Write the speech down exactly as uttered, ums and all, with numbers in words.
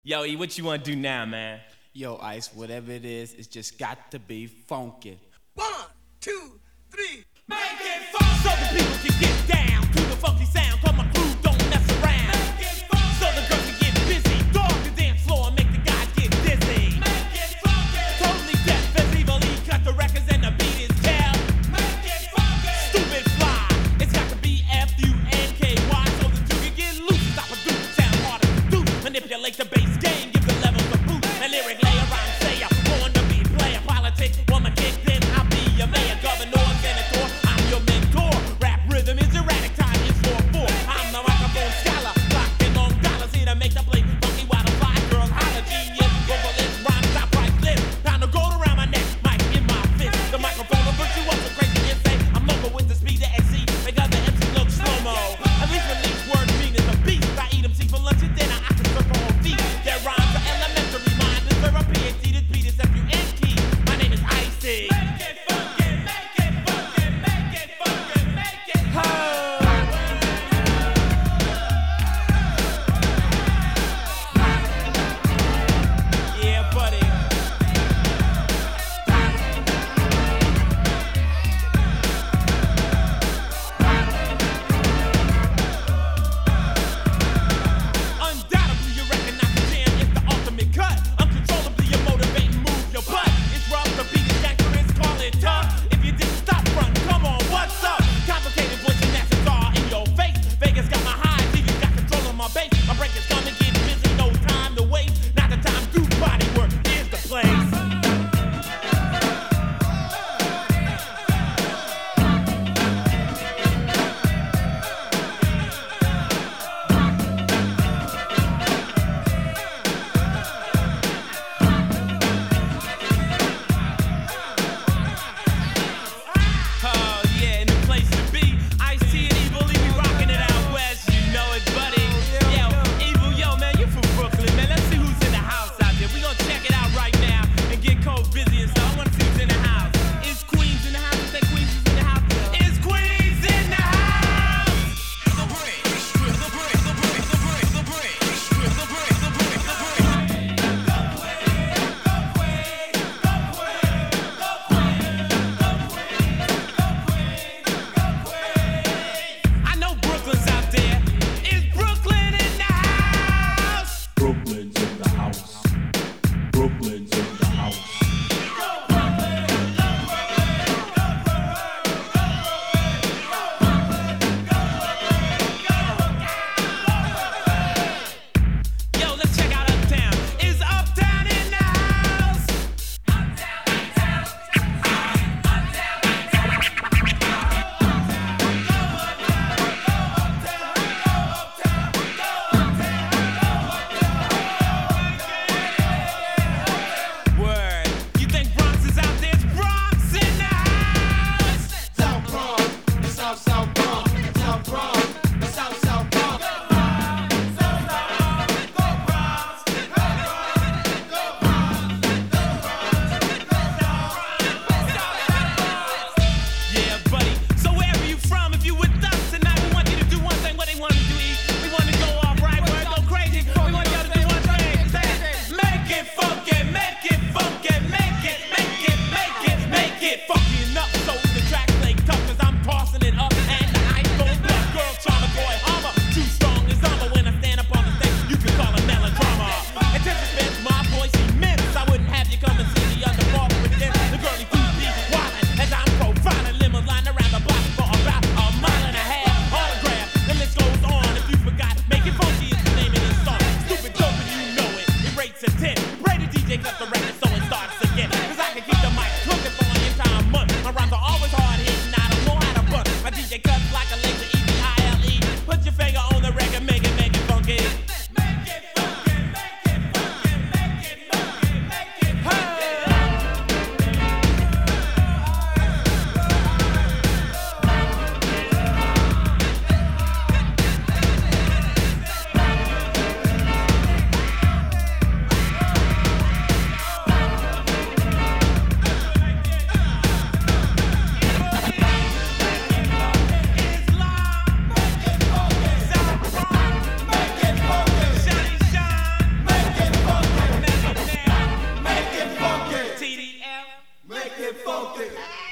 Yo, E, what you wanna do now, man? Yo, Ice, whatever it is, it's just got to be funky. One, two, three. Make it fun so the people can get down to the funky sound. Cause my crew don't mess around. Make it fun so the girls can get busy. Dog the dance floor and make the guys get dizzy. Make it funky. Totally deaf as Evil E cut the records and the beat is tell. Make it funky. Stupid fly. It's got to be F U N K Y so the two can get loose. Stop a dude, sound harder to do. Manipulate the bass game, give the levels a boost. And lyric layer, rhyme sayer, born to be player. Politics, woman kick, then I'll be your mayor, governor, senator. I'm your mentor. Rap rhythm is erratic, time is four four. I'm the microphone scholar, blocking long dollars here to make the play funky while the fly girls holler. Genius, vocalist, rhyme, stop, priceless. Time to go around my neck, mic in my fist. The microphone will put you up so crazy and say I'm local with the speed of X C. Make other M Cs look slow-mo. At least when these words mean is a beast. I eat them for lunch and dinner. I can circle on feet. Their rhymes are elementary. Mine deserve a P H D. This beat is F U N key. My name is Icy. Make it funky, make it funky, make it funky, make it ho. Yeah, buddy. Undoubtedly, you recognize the jam. It's the ultimate cut. Uncontrollably, you motivate and move your butt. It's rough, the beat is gangsterous, call it tough. If you didn't stop, run, come on, what's up? Complicated voice and that's all in your face. Vegas got my high, T V got control of my bass. My break is coming, get busy, no time to waste. Not the time to do body work, here's the place. Oh yeah, and the place to be. Ice-T and Evil E, we rocking it out west. You know it, buddy. Yo, Evil, yo, man, you from Brooklyn, man. Let's see who's in the house out there. We gonna check it out right now and get cold busy and stuff. I wanna see who's in the house. Is Queens in the house? Is that Queens is in the house? Is Queens in the house? The break, the break, the break, the break, the break, the break, the break, the break. I know Brooklyn's out there. Is Brooklyn in the house? Brooklyn's in the house. Brooklyn's in the house. Yo, let's check out Uptown. Is Uptown in the house? Word. You think Bronx is out there? It's Bronx in the house. South Bronx, the South South Bronx, South Bronx, the South South Bronx. Yeah, buddy. So wherever you from, if you with us tonight, we want you to do one thing. What they want to do, E? We want to go off right, word, go crazy. We want y'all to do one thing. Say, make it funky, make it funky, make it, make it, make it, make it funky enough so the track play tough. Cause I'm tossing it up and the ice goes black. Girl, trauma, boy, armor. Too strong as armor when I stand up on the stage. You can call it melodrama. Attention spans, my voice immense. I wouldn't have you come and see the other part with them. The girlie two D wildin' as I'm profiling limos line around the block for about a mile and a half. Autograph, the list goes on. If you forgot, make it funky is the name of this song. Stupid dope and you know it. It rates a ten. Pray the D J cut the record so it starts again. Cause I can keep the mic cooking for an entire month. My rhymes are always hard hitting. I don't know how to bunt. My D J cuts like a laser E V I L E. Put your finger on the record, make it, make it funky. Make it funky, make it funky, make it funky, make it funky. funky.